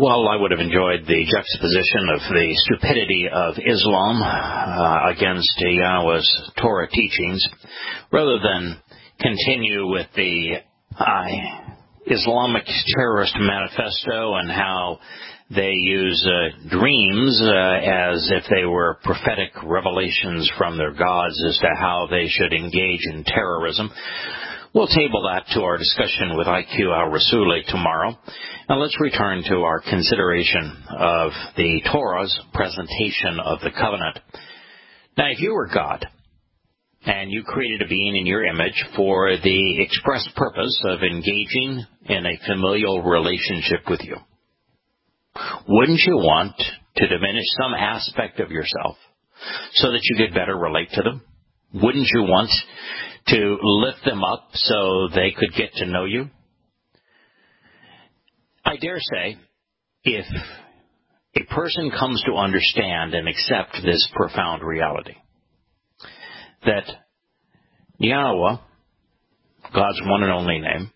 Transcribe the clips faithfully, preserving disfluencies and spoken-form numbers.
Well, I would have enjoyed the juxtaposition of the stupidity of Islam uh, against Yahweh's Torah teachings, rather than continue with the uh, Islamic terrorist manifesto and how they use uh, dreams uh, as if they were prophetic revelations from their gods as to how they should engage in terrorism. We'll table that to our discussion with I Q al-Rasuli tomorrow. Now let's return to our consideration of the Torah's presentation of the covenant. Now, if you were God, and you created a being in your image for the express purpose of engaging in a familial relationship with you, wouldn't you want to diminish some aspect of yourself so that you could better relate to them? Wouldn't you want to lift them up so they could get to know you? I dare say, if a person comes to understand and accept this profound reality, that Yahweh, God's one and only name,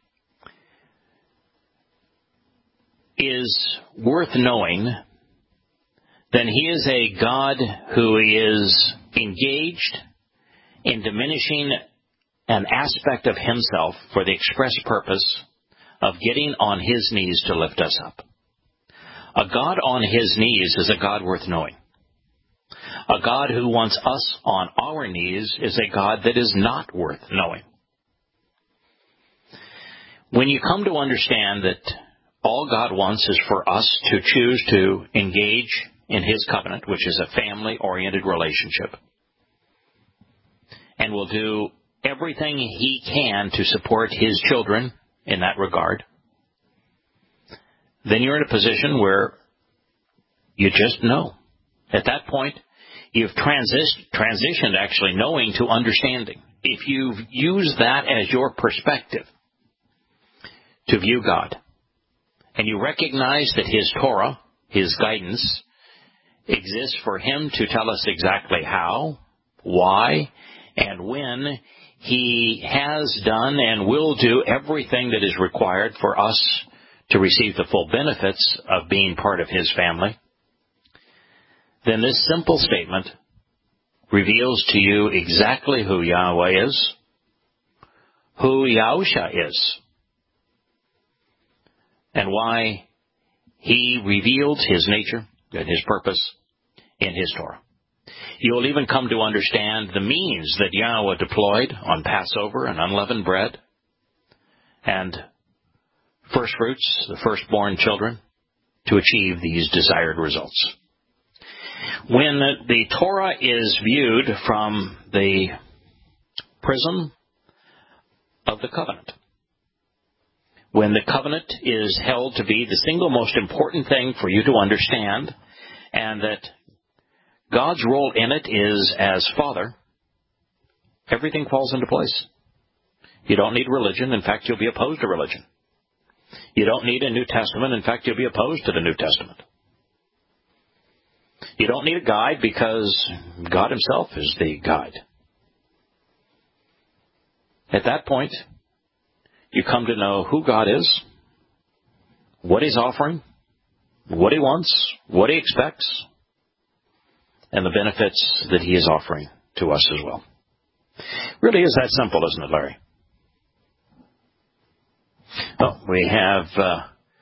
is worth knowing, then he is a God who is engaged in diminishing an aspect of himself for the express purpose of getting on his knees to lift us up. A God on his knees is a God worth knowing. A God who wants us on our knees is a God that is not worth knowing. When you come to understand that all God wants is for us to choose to engage in his covenant, which is a family-oriented relationship, and will do everything he can to support his children in that regard, then you're in a position where you just know. At that point, you've transi- transitioned actually knowing to understanding. If you use that as your perspective to view God, and you recognize that his Torah, his guidance, exists for him to tell us exactly how, why, and when he has done and will do everything that is required for us to receive the full benefits of being part of his family, then this simple statement reveals to you exactly who Yahweh is, who Yahusha is, and why he revealed his nature and his purpose in his Torah. You will even come to understand the means that Yahweh deployed on Passover and unleavened bread and first fruits, the firstborn children, to achieve these desired results. When the Torah is viewed from the prism of the covenant, when the covenant is held to be the single most important thing for you to understand, and that God's role in it is as Father, everything falls into place. You don't need religion. In fact, you'll be opposed to religion. You don't need a New Testament. In fact, you'll be opposed to the New Testament. You don't need a guide because God himself is the guide. At that point, you come to know who God is, what he's offering, what he wants, what he expects, and the benefits that he is offering to us as well. Really is that simple, isn't it, Larry? Oh, we have, uh,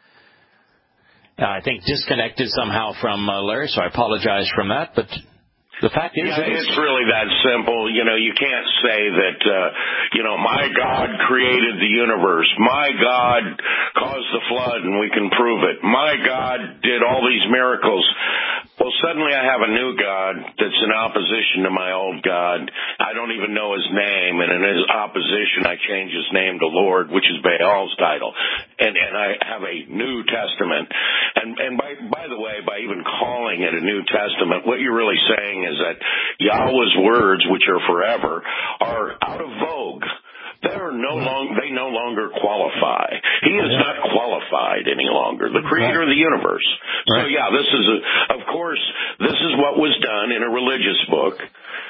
I think, disconnected somehow from uh, Larry, so I apologize from that, but the fact is... Yeah, it's really that simple. You know, you can't say that, uh, you know, my God created the universe. My God caused the flood, and we can prove it. My God did all these miracles. Well, suddenly I have a new God that's in opposition to my old God. I don't even know his name, and in his opposition I change his name to Lord, which is Baal's title. And, and I have a New Testament. And, and by, by the way, by even calling it a New Testament, what you're really saying is that Yahweh's words, which are forever, are out of vogue. They're no long, they no longer qualify. He is not qualified any longer, the creator of the universe. So yeah, this is, a, of course, this is what was done in a religious book.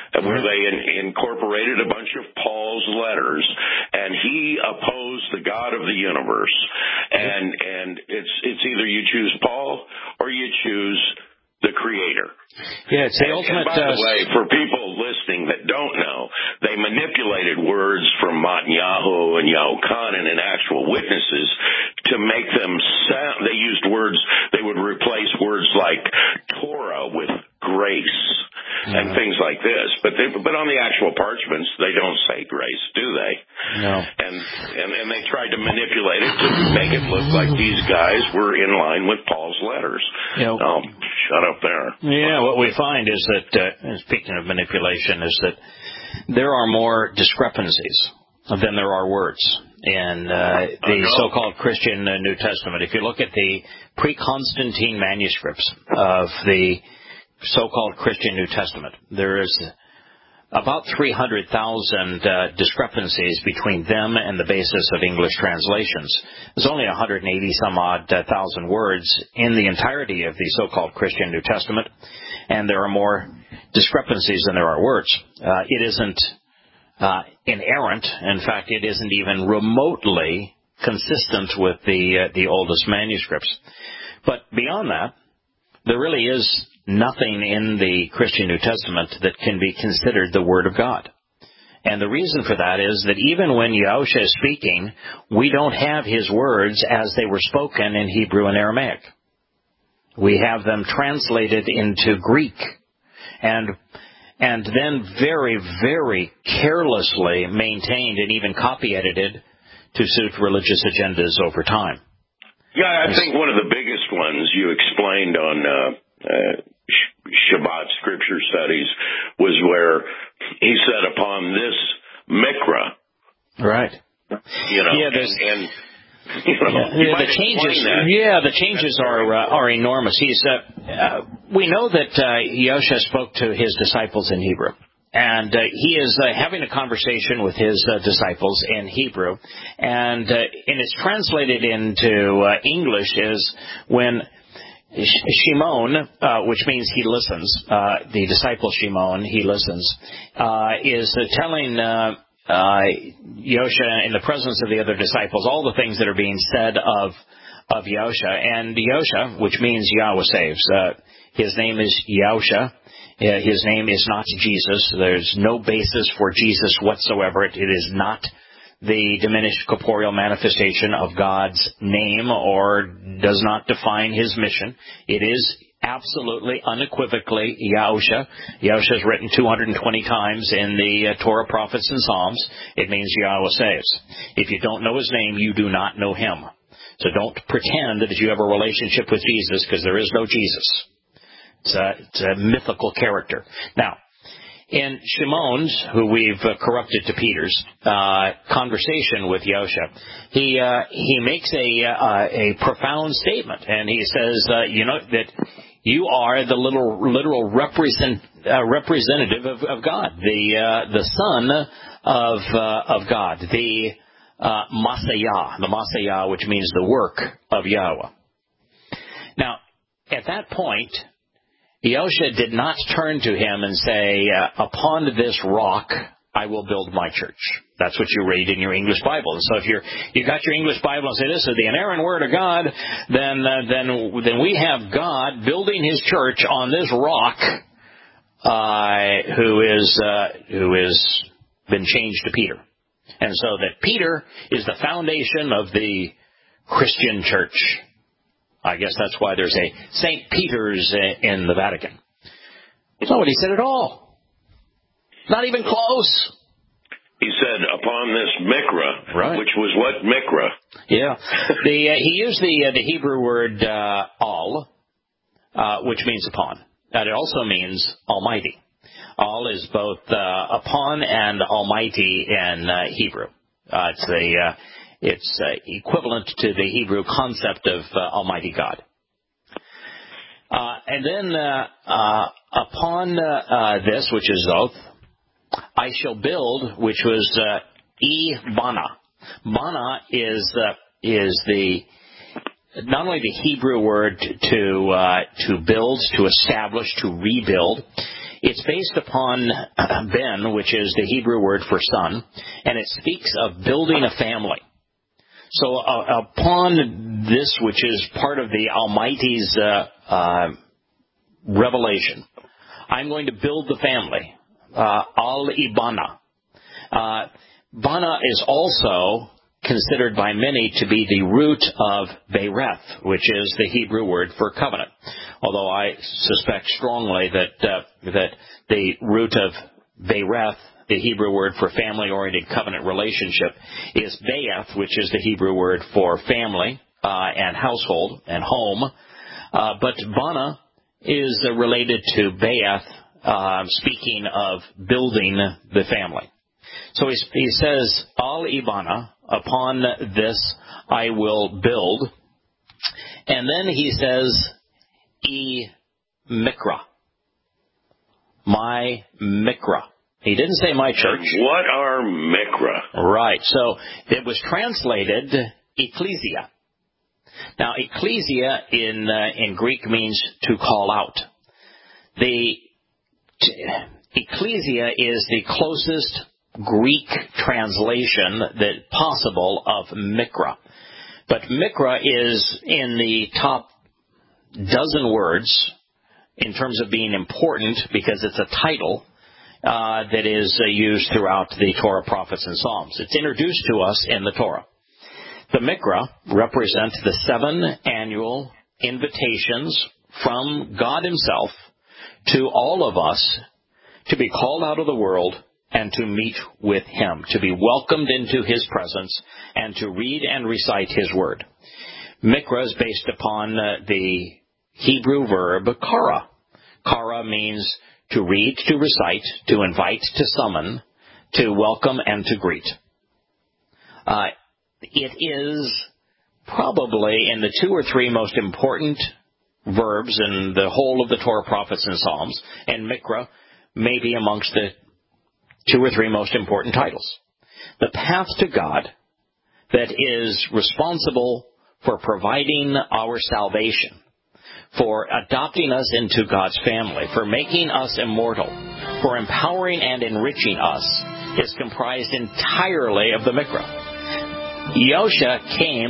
where they in, incorporated a bunch of Paul's letters, and he opposed the God of the universe. And and it's it's either you choose Paul or you choose the Creator. Yeah, it's the and, ultimate. And by the uh, way, for people listening that don't know, they manipulated words from Netanyahu and Yochanan and actual witnesses to make them sound. They used words. They would replace words like Torah with grace yeah. and things like this. But they, but on the actual parchments, they don't say grace, do they? No. And and and they tried to manipulate it to make it look like these guys were in line with Paul's letters. You know, oh, shut up there. Yeah, what we find is that, uh, speaking of manipulation, is that there are more discrepancies than there are words in uh, the so-called Christian uh, New Testament. If you look at the pre-Constantine manuscripts of the so-called Christian New Testament, there is about three hundred thousand uh, discrepancies between them and the basis of English translations. There's only one hundred eighty some odd uh, thousand words in the entirety of the so-called Christian New Testament, and there are more discrepancies than there are words. Uh, it isn't uh, inerrant. In fact, it isn't even remotely consistent with the uh, the oldest manuscripts. But beyond that, there really is nothing in the Christian New Testament that can be considered the Word of God. And the reason for that is that even when Yahusha is speaking, we don't have his words as they were spoken in Hebrew and Aramaic. We have them translated into Greek and and then very, very carelessly maintained and even copy-edited to suit religious agendas over time. Yeah, I think one of the biggest ones you explained on uh, uh, Shabbat Scripture Studies was where he said, upon this mikra. Right. You know, yeah, and, and you know, yeah, you yeah the changes. that. Yeah, the changes are uh, are enormous. He's. Uh, uh, we know that uh, Yahusha spoke to his disciples in Hebrew. And uh, he is uh, having a conversation with his uh, disciples in Hebrew, and uh, and it's translated into uh, English is when Shimon, uh, which means he listens, uh, the disciple Shimon, he listens, uh, is uh, telling uh, uh, Yahusha in the presence of the other disciples all the things that are being said of of Yahusha, and Yahusha, which means Yahweh saves. Uh, his name is Yahusha. Uh, his name is not Jesus. There's no basis for Jesus whatsoever. It, it is not the diminished corporeal manifestation of God's name or does not define his mission. It is absolutely, unequivocally Yahusha. Yahusha is written two hundred twenty times in the uh, Torah, Prophets, and Psalms. It means Yahweh saves. If you don't know his name, you do not know him. So don't pretend that you have a relationship with Jesus, because there is no Jesus. It's a, it's a mythical character. Now, in Shimon's, who we've uh, corrupted to Peter's, uh, conversation with Yahusha, he uh, he makes a uh, a profound statement, and he says, uh, you know, that you are the little literal represent, uh, representative of, of God, the uh, the Son of uh, of God, the uh, Masayah, the Masayah, which means the work of Yahweh. Now, at that point, Yahusha did not turn to him and say, uh, upon this rock I will build my church. That's what you read in your English Bible. And so if you're, you got your English Bible and say this is the inerrant word of God, then, uh, then, then we have God building his church on this rock, uh, who is, uh, who is been changed to Peter. And so that Peter is the foundation of the Christian church. I guess that's why there's a Saint Peter's in the Vatican. It's not what he said at all. Not even close. He said, upon this mikra, right. Which was what mikra? Yeah. the, uh, he used the, uh, the Hebrew word uh, al, uh, which means upon. And it also means almighty. Al is both uh, upon and almighty in uh, Hebrew. Uh, it's the... Uh, It's uh, equivalent to the Hebrew concept of uh, Almighty God. Uh, and then uh, uh, upon uh, uh, this, which is oath, I shall build, which was uh, e bana. Bana is uh, is the not only the Hebrew word to uh, to build, to establish, to rebuild. It's based upon ben, which is the Hebrew word for son, and it speaks of building a family. So uh, upon this, which is part of the Almighty's uh, uh, revelation, I'm going to build the family. Uh, Al-Ibana. Uh, Bana is also considered by many to be the root of Bereth, which is the Hebrew word for covenant. Although I suspect strongly that uh, that the root of Bereth, the Hebrew word for family-oriented covenant relationship, is Be'eth, which is the Hebrew word for family uh, and household and home. Uh, but Bana is uh, related to Be'eth, uh, speaking of building the family. So he, he says, Al-Ibana, upon this I will build. And then he says, E-Mikra. My Mikra. He didn't say my church. What are Mikra? Right. So it was translated ecclesia. Now, ecclesia in uh, in Greek means to call out. The t- ecclesia is the closest Greek translation that possible of Mikra. But Mikra is in the top dozen words in terms of being important because it's a title uh, that is uh, used throughout the Torah, prophets, and Psalms. It's introduced to us in the Torah. The Mikra represent the seven annual invitations from God Himself to all of us to be called out of the world and to meet with Him, to be welcomed into His presence, and to read and recite His Word. Mikra is based upon uh, the Hebrew verb kara. Kara means to read, to recite, to invite, to summon, to welcome, and to greet. Uh, it is probably in the two or three most important verbs in the whole of the Torah, prophets, and Psalms, and Mikra may be amongst the two or three most important titles. The path to God that is responsible for providing our salvation, for adopting us into God's family, for making us immortal, for empowering and enriching us, is comprised entirely of the Mikra. Yahusha came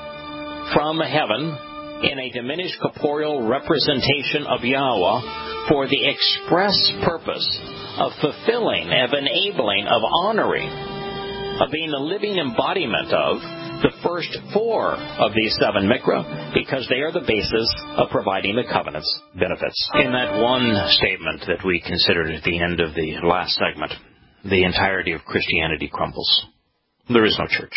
from heaven in a diminished corporeal representation of Yahweh for the express purpose of fulfilling, of enabling, of honoring, of being the living embodiment of the first four of these seven Mikra, because they are the basis of providing the covenant's benefits. In that one statement that we considered at the end of the last segment, the entirety of Christianity crumbles. There is no church.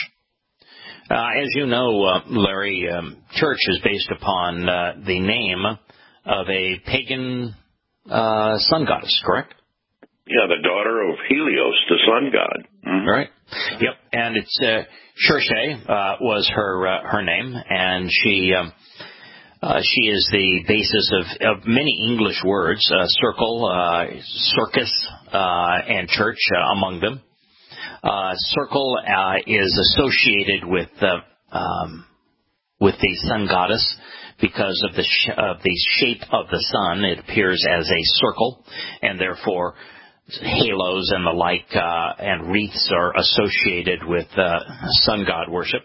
Uh, as you know, uh, Larry, um, church is based upon uh, the name of a pagan uh, sun goddess, correct? Yeah, the daughter of Helios, the sun god. Mm-hmm. Right. Yep. And it's uh, Shirsheh uh, was her uh, her name, and she um, uh, she is the basis of, of many English words: uh, circle, uh, circus, uh, and church uh, among them. Uh, circle uh, is associated with uh, um, with the sun goddess because of the sh- of the shape of the sun. It appears as a circle, and therefore halos and the like uh, and wreaths are associated with uh, sun god worship.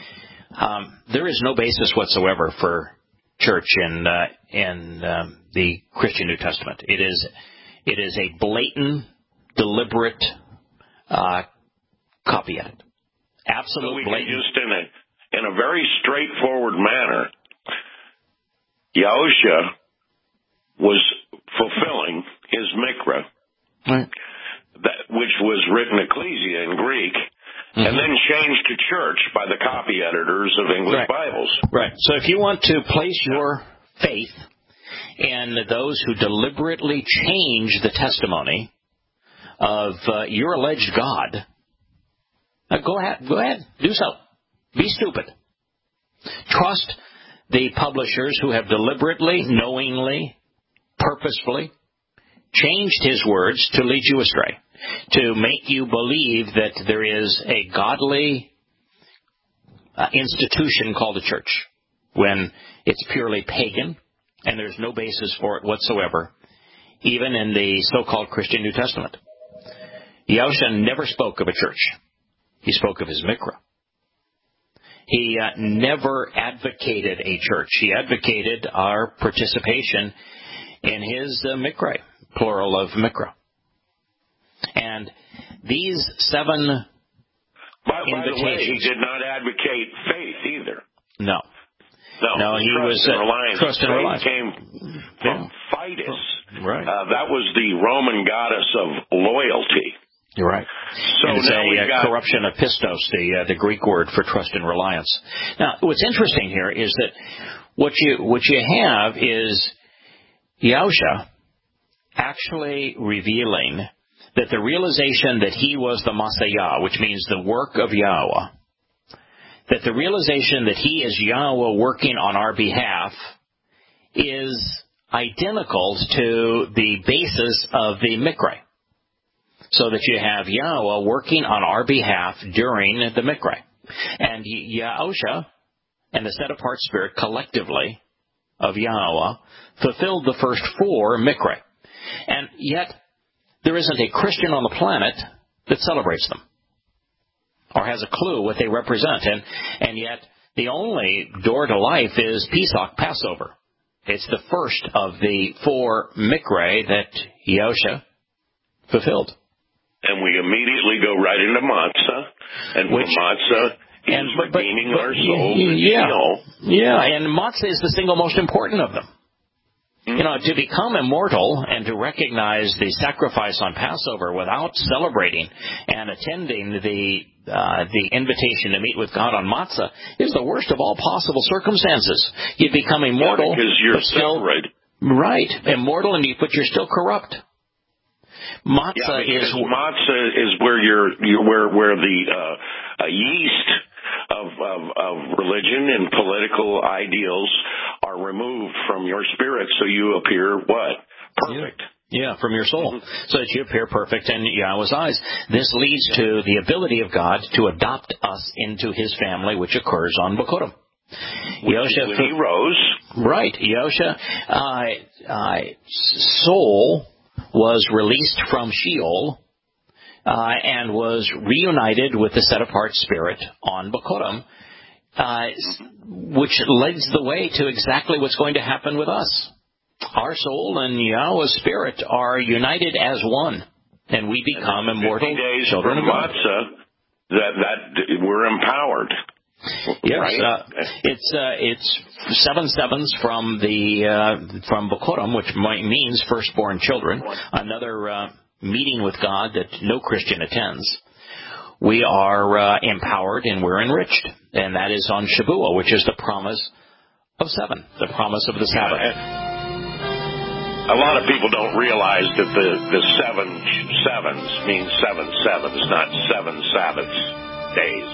Um, there is no basis whatsoever for church in uh, in um, the Christian New Testament. It is it is a blatant, deliberate uh, copy edit. Absolute so we blatant. Can just in a in a very straightforward manner, Yahusha was fulfilling his Mikra. Right. That, which was written ecclesia in Greek, mm-hmm. and then changed to church by the copy editors of English right. Bibles. Right. So if you want to place your faith in those who deliberately change the testimony of uh, your alleged God, uh, go ahead. Go ahead. Do so. Be stupid. Trust the publishers who have deliberately, knowingly, purposefully changed His words to lead you astray, to make you believe that there is a godly uh, institution called a church, when it's purely pagan and there's no basis for it whatsoever even in the so-called Christian New Testament. Yahusha never spoke of a church. He spoke of his mikra. He uh, never advocated a church. He advocated our participation in his uh, mikra, plural of mikra. And these seven by, by invitations... the way, he did not advocate faith either. No. No, no he trust was and uh, reliance. Trust and faith reliance. came from Yeah. Fides. Right. Uh, that was the Roman goddess of loyalty. You're right. So and it's now a we've uh, got corruption of pistos, the uh, the Greek word for trust and reliance. Now, what's interesting here is that what you what you have is Yahusha actually revealing that the realization that he was the Masayah, which means the work of Yahweh, that the realization that he is Yahweh working on our behalf is identical to the basis of the Mikra. So that you have Yahweh working on our behalf during the Mikra. And Yahusha and the set-apart spirit collectively of Yahweh fulfilled the first four Mikra. And yet, there isn't a Christian on the planet that celebrates them or has a clue what they represent. And, and yet, the only door to life is Pesach, Passover. It's the first of the four Mikra that Yahusha fulfilled. And we immediately go right into matzah, and Which, matzah is and, but, redeeming but, but, our soul. Yeah, you know. yeah, and matzah is the single most important of them. Mm-hmm. You know, to become immortal and to recognize the sacrifice on Passover without celebrating and attending the uh, the invitation to meet with God on matzah is the worst of all possible circumstances. You become immortal, yeah, because you're but still separated. Right, immortal, and you, but you're still corrupt. Matzah yeah, is matzah is where you're, you're where where the uh, uh, yeast of, of of religion and political ideals are removed from your spirit, so you appear what perfect. Yeah, yeah from your soul, mm-hmm. so that you appear perfect in Yahweh's eyes. This leads yeah. to the ability of God to adopt us into His family, which occurs on Bikurim. Yahusha, when he rose, right? Yahusha, uh, uh, soul was released from Sheol uh, and was reunited with the set-apart spirit on Bikurim, uh, which leads the way to exactly what's going to happen with us. Our soul and Yahweh's spirit are united as one, and we become and immortal days children of God. Matzah, that that we're empowered. Yes, right? uh, it's uh, it's seven sevens from the uh, from Bikurim, which might means firstborn children. Another uh, meeting with God that no Christian attends. We are uh, empowered and we're enriched, and that is on Shavuot, which is the promise of seven, the promise of the Sabbath. A lot of people don't realize that the the seven sevens means seven sevens, not seven Sabbaths days.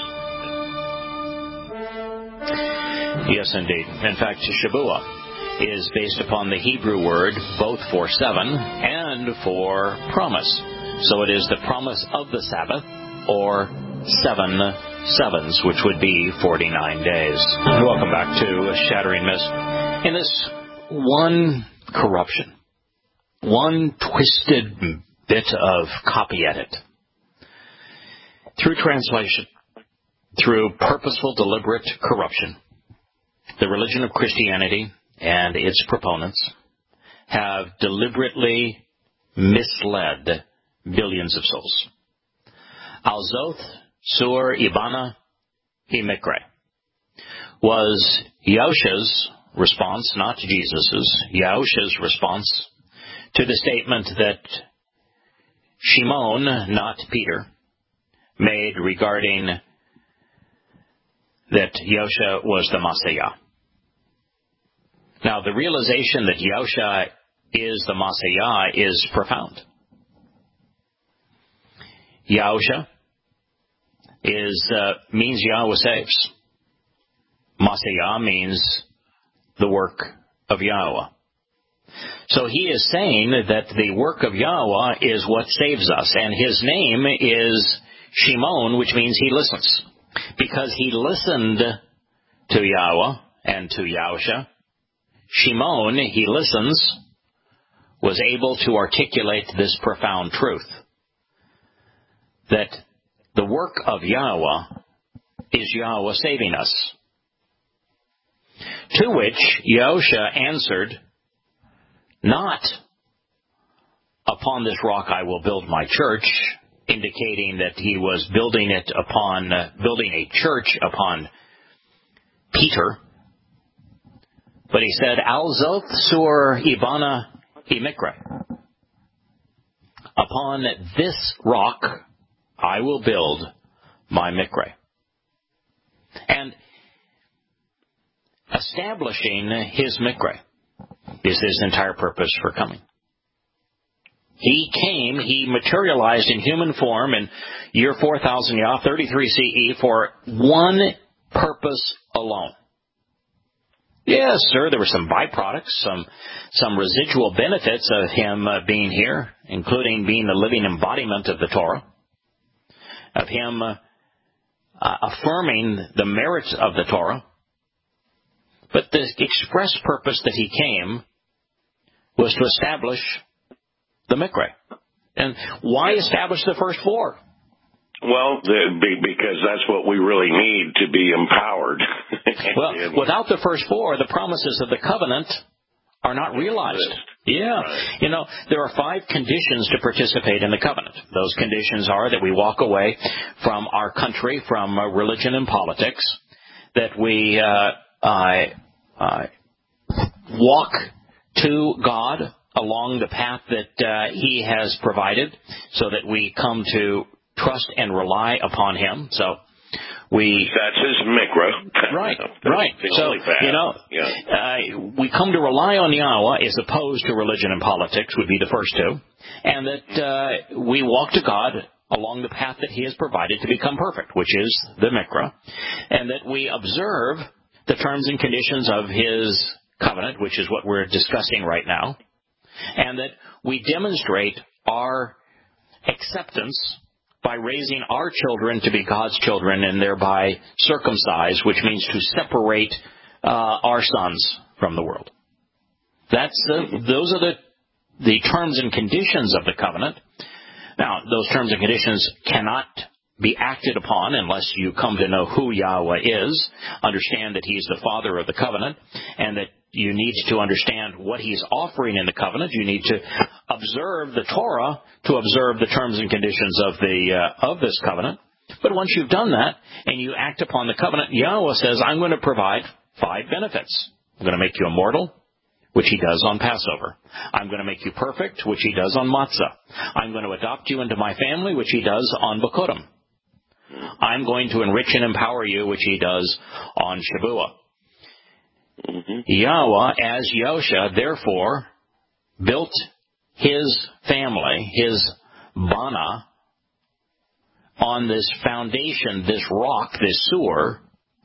Yes, indeed. In fact, Shavuot is based upon the Hebrew word both for seven and for promise. So it is the promise of the Sabbath, or seven sevens, which would be forty-nine days. Welcome back to Shattering Mist. In this one corruption, one twisted bit of copy edit, through translation, through purposeful, deliberate corruption, the religion of Christianity and its proponents have deliberately misled billions of souls. Al-Zoth Sur Ibana Himikre was Yahusha's response, not Jesus's, Yahusha's response to the statement that Shimon, not Peter, made regarding that Yahusha was the Masayah. Now, the realization that Yahusha is the Masayah is profound. Yahusha is uh, means Yahweh saves. Masayah means the work of Yahweh. So he is saying that the work of Yahweh is what saves us, and his name is Shimon, which means he listens. Because he listened to Yahweh and to Yahusha, Shimon, he listens, was able to articulate this profound truth, that the work of Yahweh is Yahweh saving us. To which Yahusha answered, not upon this rock I will build my church, indicating that he was building it upon, uh, building a church upon Peter. But he said, Al Zoth Sur Ibana Imikra. Upon this rock I will build my mikre. And establishing his mikre is his entire purpose for coming. He came, he materialized in human form in year four thousand Yah, thirty-three C E, for one purpose alone. Yes, sir, there were some byproducts, some some residual benefits of him uh, being here, including being the living embodiment of the Torah, of him uh, uh, affirming the merits of the Torah. But the express purpose that he came was to establish the mikre. And why establish the first four? Well, the, because that's what we really need to be empowered. Well, without the first four, the promises of the covenant are not realized. Yeah. Right. You know, there are five conditions to participate in the covenant. Those conditions are that we walk away from our country, from uh, religion and politics, that we uh, uh, uh, walk to God along the path that uh, He has provided, so that we come to trust and rely upon Him. So we that's his mikra. Right, right. So you know, yeah. uh, we come to rely on Yahweh as opposed to religion and politics would be the first two, and that uh, we walk to God along the path that He has provided to become perfect, which is the mikra, and that we observe the terms and conditions of His covenant, which is what we're discussing right now, and that we demonstrate our acceptance by raising our children to be God's children and thereby circumcise, which means to separate uh, our sons from the world. That's the, those are the the terms and conditions of the covenant. Now, those terms and conditions cannot be acted upon unless you come to know who Yahweh is, understand that He's the Father of the covenant, and that you need to understand what He's offering in the covenant. You need to observe the Torah to observe the terms and conditions of the uh, of this covenant. But once you've done that and you act upon the covenant, Yahweh says, I'm going to provide five benefits. I'm going to make you immortal, which He does on Passover. I'm going to make you perfect, which He does on Matzah. I'm going to adopt you into my family, which He does on Bikurim. I'm going to enrich and empower you, which He does on Shavuot. Mm-hmm. Yahweh, as Yahusha, therefore, built His family, His Bana, on this foundation, this rock, this sewer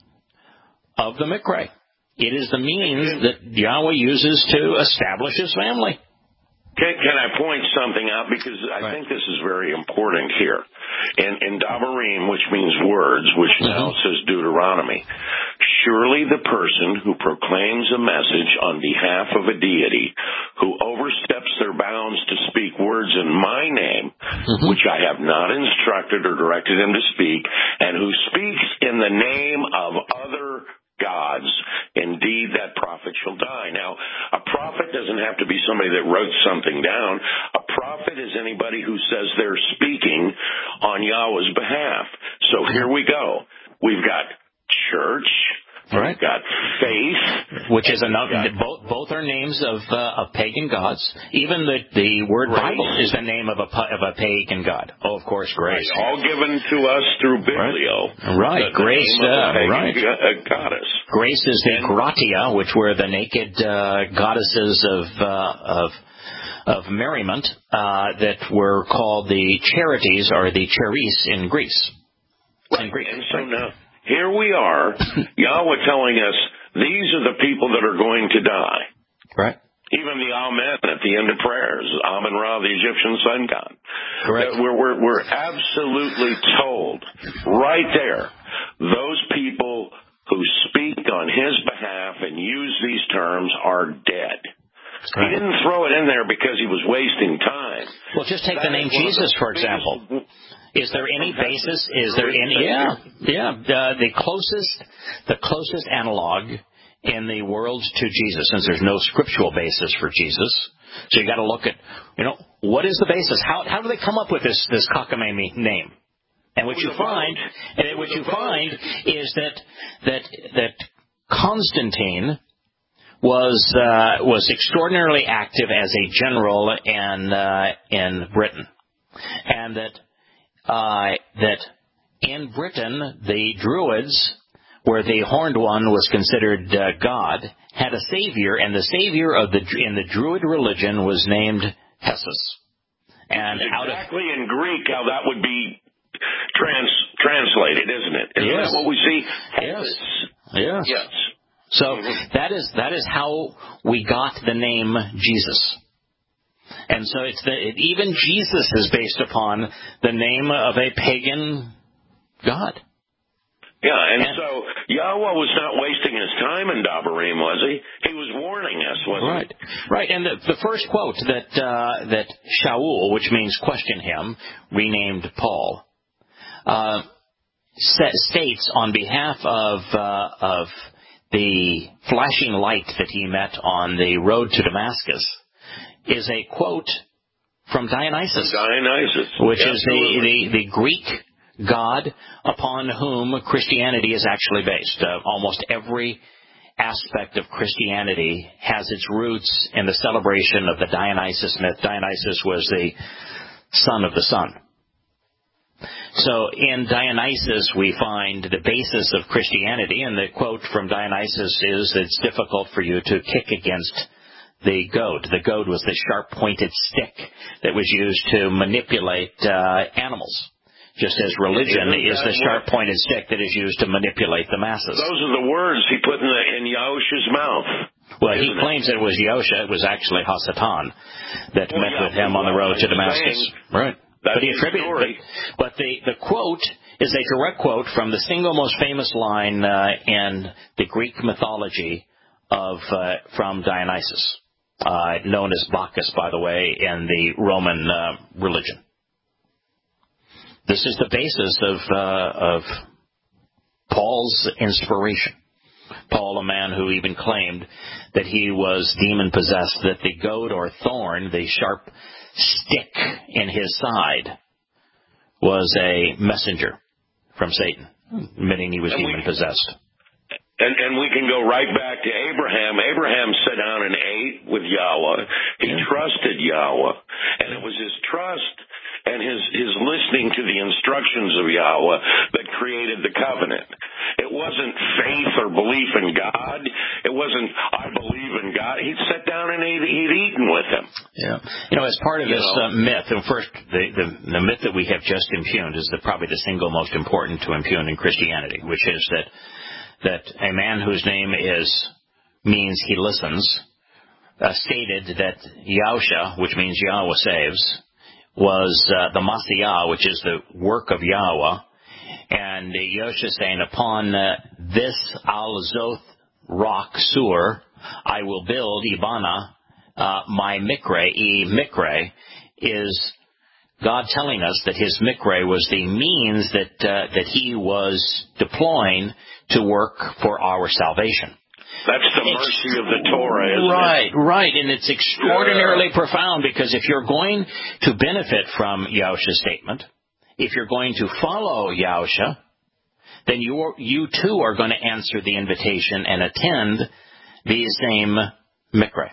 of the Mikre. It is the means that Yahweh uses to establish His family. Can, can I point something out? Because I right. think this is very important here. In, in Davarim, which means words, which mm-hmm. now says Deuteronomy, surely the person who proclaims a message on behalf of a deity, who oversteps their bounds to speak words in my name, mm-hmm. which I have not instructed or directed him to speak, and who speaks in the name of other gods, indeed that prophet shall die. Now, a prophet doesn't have to be somebody that wrote something down. A prophet is anybody who says they're speaking on Yahweh's behalf. So here we go. We've got church. Right. We've got faith. Which is another, both, both are names of, uh, of pagan gods. Even the, the word grace. Bible is the name of a, of a pagan god. Oh, of course, grace. Right. All given to us through Biblio. Right. right. The, grace, the uh, right. goddess. Grace is the gratia, which were the naked, uh, goddesses of, uh, of, of merriment, uh, that were called the charities or the charis in Greece. Right. In Greek. And so now, here we are, Yahweh telling us these are the people that are going to die. Right. Even the Amen at the end of prayers, Amen Ra, the Egyptian sun god. Correct. We're, we're, we're absolutely told right there, those people who speak on His behalf and use these terms are dead. Right. He didn't throw it in there because he was wasting time. Well, just take that the name Jesus, for example. Is there any basis? Is there any? Yeah, yeah. Uh, the closest, the closest analog in the world to Jesus, since there's no scriptural basis for Jesus. So you got to look at, you know, what is the basis? How how do they come up with this this cockamamie name? And what you find, and what you find is that that that Constantine was uh, was extraordinarily active as a general in uh, in Britain, and that uh, that in Britain the Druids, where the horned one was considered uh, God, had a savior, and the savior of the in the Druid religion was named Hessus. And exactly out of, in Greek, how that would be trans translated, isn't it? Isn't yes. that what we see? Yes. Yes. Yes. So mm-hmm. that is that is how we got the name Jesus. And so it's the, it, even Jesus is based upon the name of a pagan god. Yeah, and, and so Yahweh was not wasting his time in Dabarim, was he? He was warning us, wasn't right. he? Right, and the, the first quote that uh, that Shaul, which means question him, renamed Paul, uh, states on behalf of uh, of the flashing light that he met on the road to Damascus, is a quote from Dionysus. Dionysus. Which Absolutely. is the, the, the Greek god upon whom Christianity is actually based. Uh, almost every aspect of Christianity has its roots in the celebration of the Dionysus myth. Dionysus was the son of the sun. So in Dionysus we find the basis of Christianity, and the quote from Dionysus is that it's difficult for you to kick against the goad. The goad was the sharp-pointed stick that was used to manipulate uh, animals. Just as religion is the sharp-pointed stick that is used to manipulate the masses. Those are the words he put in, the, in Yahusha's mouth. Well, he claims it? it was Yahusha. It was actually Hasatan that well, met yeah, with him on the road to Damascus. Saying, right. But he attributed. But, but the, the quote is a direct quote from the single most famous line uh, in the Greek mythology of uh, from Dionysus, uh, known as Bacchus, by the way, in the Roman uh, religion. This is the basis of uh, of Paul's inspiration. Paul, a man who even claimed that he was demon-possessed, that the goad or thorn, the sharp stick in his side, was a messenger from Satan, admitting he was demon-possessed. And, and we can go right back to Abraham. Abraham sat down and ate with Yahweh. He yeah. trusted Yahweh. And it was his trust and his, his listening to the instructions of Yahweh that created the covenant. It wasn't faith or belief in God. It wasn't, I believe in God. He'd sat down and he'd, he'd eaten with him. Yeah. You know, as part of you this uh, myth, and first, the, the, the myth that we have just impugned is the, probably the single most important to impugn in Christianity, which is that that a man whose name is means he listens, uh, stated that Yahusha, which means Yahweh saves, was uh, the Masiyah, which is the work of Yahweh, and uh, Yahusha saying, upon uh, this Al-Zoth rock, Sur, I will build Ibana, uh, my Mikre. E Mikre is God telling us that his Mikre was the means that uh, that he was deploying to work for our salvation. That's the mercy of the Torah, isn't right, it? Right, right. And it's extraordinarily yeah. profound, because if you're going to benefit from Yahusha's statement, if you're going to follow Yahusha, then you are, you too are going to answer the invitation and attend the same Mikre.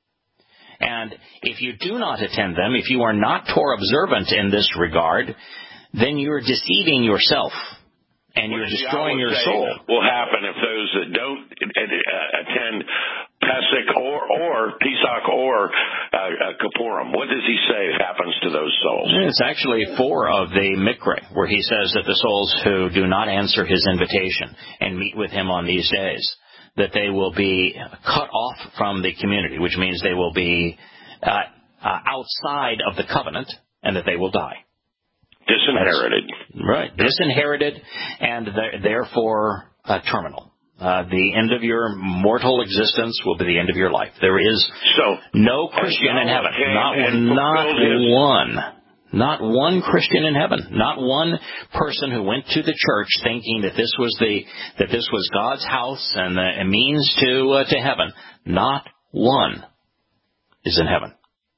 And if you do not attend them, if you are not Torah observant in this regard, then you're deceiving yourself. And you're destroying your soul. Will happen if those that don't uh, attend Pesach or or Pesach or uh, uh, Kippurim. What does he say happens to those souls? It's actually four of the Mikre, where he says that the souls who do not answer his invitation and meet with him on these days, that they will be cut off from the community, which means they will be uh, uh, outside of the covenant, and that they will die. Disinherited. Right. Disinherited and therefore uh, terminal. Uh, the end of your mortal existence will be the end of your life. There is so, no Christian in heaven. Not, not one. Not one Christian in heaven. Not one person who went to the church thinking that this was the that this was God's house and the a means to uh, to heaven. Not one is in heaven.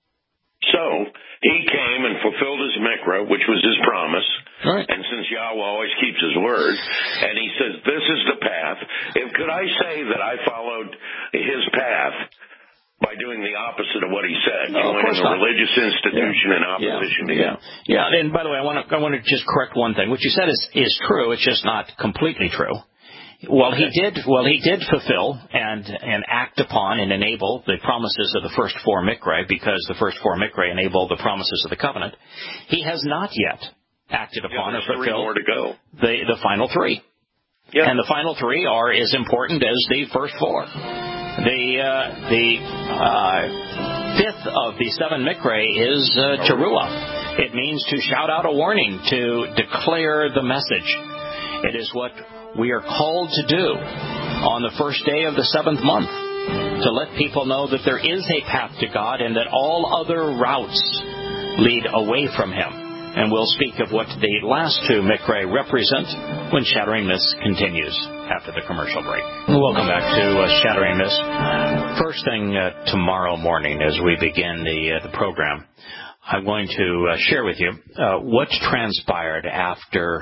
So he came and fulfilled his mikra, which was his promise. Right. And since Yahweh always keeps his word, and he says, this is the path. If could I say that I followed his path by doing the opposite of what he said, no, joining a not. religious institution yeah. in opposition yeah. to yeah. him? Yeah, and by the way, I want to I want to just correct one thing. What you said is, is true. It's just not completely true. Well, he did. Well, he did fulfill and and act upon and enable the promises of the first four mikra, because the first four mikra enable the promises of the covenant. He has not yet acted upon yeah, or fulfilled three more to go. the the final three. Yeah. And the final three are as important as the first four. The uh, the uh, fifth of the seven mikra is uh, teruah. It means to shout out a warning, to declare the message. It is what we are called to do on the first day of the seventh month, to let people know that there is a path to God and that all other routes lead away from Him. And we'll speak of what the last two mikra represent when Shattering Myths continues after the commercial break. Welcome back to uh, Shattering Myths. First thing uh, tomorrow morning as we begin the, uh, the program, I'm going to uh, share with you uh, what transpired after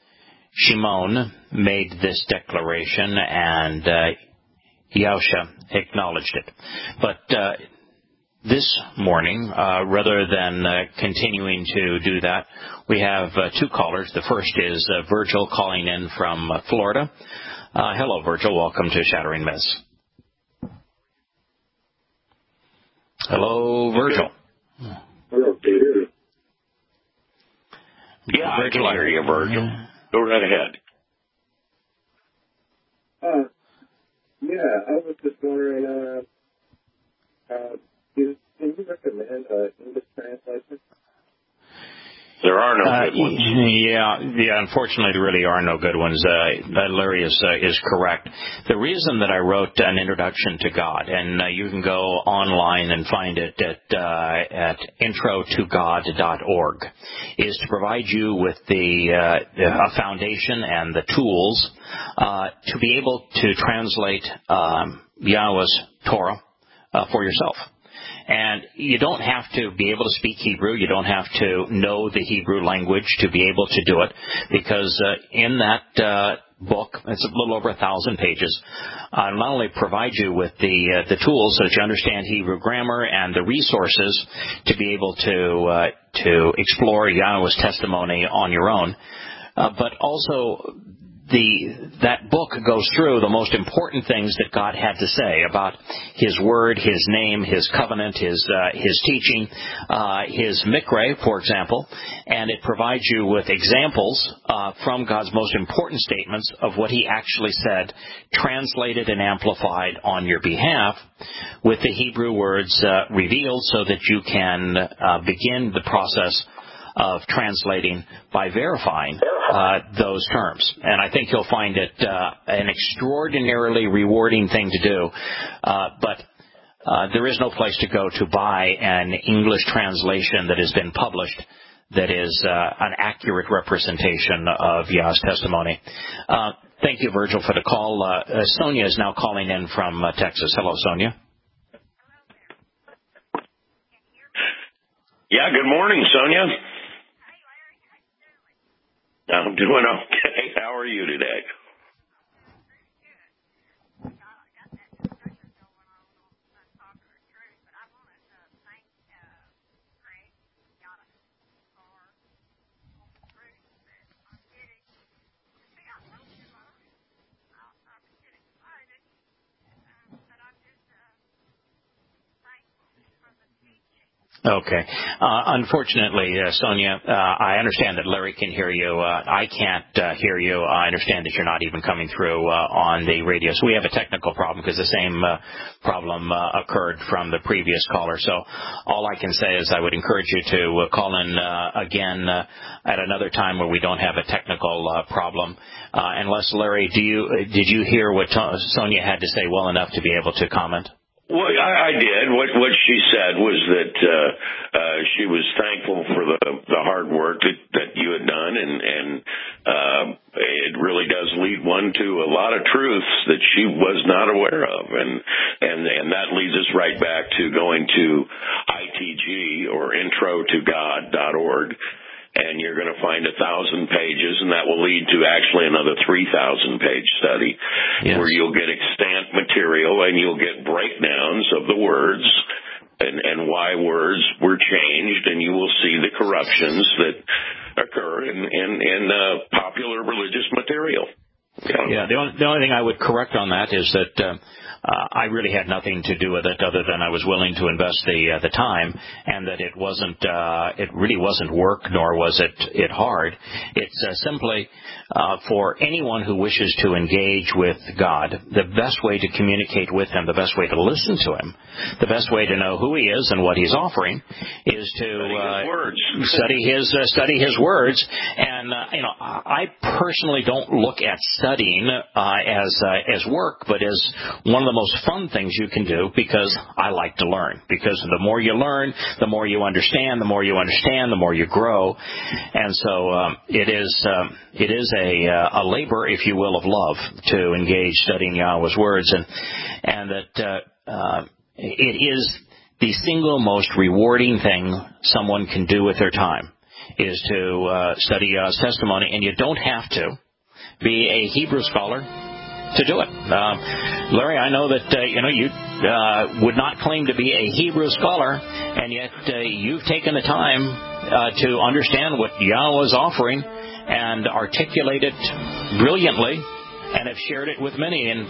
Shimon made this declaration and uh, Yahusha acknowledged it. But uh, this morning, uh, rather than uh, continuing to do that, we have uh, two callers. The first is uh, Virgil calling in from uh, Florida. Uh, hello, Virgil. Welcome to Shattering Myths. Hello, Virgil. Hello, Peter. Yeah, I can hear you, Virgil. Go right ahead. Uh, yeah, I was just wondering, uh, uh, can you recommend uh, English translation? There are no uh, good ones. Yeah, yeah. Unfortunately, there really are no good ones. Uh, Larry is uh, is correct. The reason that I wrote an introduction to God, and uh, you can go online and find it at uh, at intro to god dot org, is to provide you with the uh, a foundation and the tools uh, to be able to translate um, Yahweh's Torah uh, for yourself. And you don't have to be able to speak Hebrew. You don't have to know the Hebrew language to be able to do it, because uh, in that uh, book, it's a little over a thousand pages, uh, not only provide you with the uh, the tools so that you understand Hebrew grammar and the resources to be able to uh, to explore Yahweh's testimony on your own, uh, but also The that book goes through the most important things that God had to say about His Word, His name, His covenant, His uh, His teaching, uh, His mikra, for example, and it provides you with examples uh, from God's most important statements of what He actually said, translated and amplified on your behalf, with the Hebrew words uh, revealed, so that you can uh, begin the process of translating by verifying uh, those terms. And I think you'll find it uh, an extraordinarily rewarding thing to do. Uh, but uh, there is no place to go to buy an English translation that has been published that is uh, an accurate representation of Yah's testimony. Uh, thank you, Virgil, for the call. Uh, uh, Sonia is now calling in from uh, Texas. Hello, Sonia. Yeah, good morning, Sonia. I'm doing okay. How are you today? Okay. Uh, unfortunately, uh, Sonia, uh, I understand that Larry can hear you. Uh, I can't uh, hear you. I understand that you're not even coming through uh, on the radio. So we have a technical problem because the same uh, problem uh, occurred from the previous caller. So all I can say is I would encourage you to uh, call in uh, again uh, at another time where we don't have a technical uh, problem. Uh, unless, Larry, do you did you hear what to- Sonia had to say well enough to be able to comment? Well, I, I did. What what she said was that uh, uh, she was thankful for the the hard work that, that you had done, and and uh, it really does lead one to a lot of truths that she was not aware of, and and and that leads us right back to going to I T G or intro to god dot org. And you're going to find a thousand pages, and that will lead to actually another three thousand page study, yes, where you'll get extant material and you'll get breakdowns of the words and, and why words were changed, and you will see the corruptions that occur in, in, in uh, popular religious material. Yeah, yeah the, only, the only thing I would correct on that is that uh, Uh, I really had nothing to do with it other than I was willing to invest the uh, the time, and that it wasn't uh, it really wasn't work, nor was it it hard. It's uh, simply uh, for anyone who wishes to engage with God, the best way to communicate with Him, the best way to listen to Him, the best way to know who He is and what He's offering is to study His uh, words. study His uh, study His words. And uh, you know, I personally don't look at studying uh, as uh, as work, but as one of the most fun things you can do, because I like to learn. Because the more you learn, the more you understand. The more you understand, the more you grow. And so um, it is um, it is a uh, a labor, if you will, of love to engage studying Yahweh's words, and and that uh, uh, it is the single most rewarding thing someone can do with their time is to uh, study Yah's testimony, and you don't have to be a Hebrew scholar to do it. Uh, Larry, I know that uh, you know you uh, would not claim to be a Hebrew scholar, and yet uh, you've taken the time uh, to understand what Yahweh is offering and articulate it brilliantly, and have shared it with many. And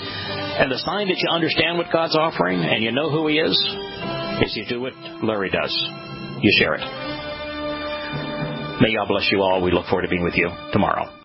and the sign that you understand what God's offering and you know who He is, is you do what Larry does. You share it. May God bless you all. We look forward to being with you tomorrow.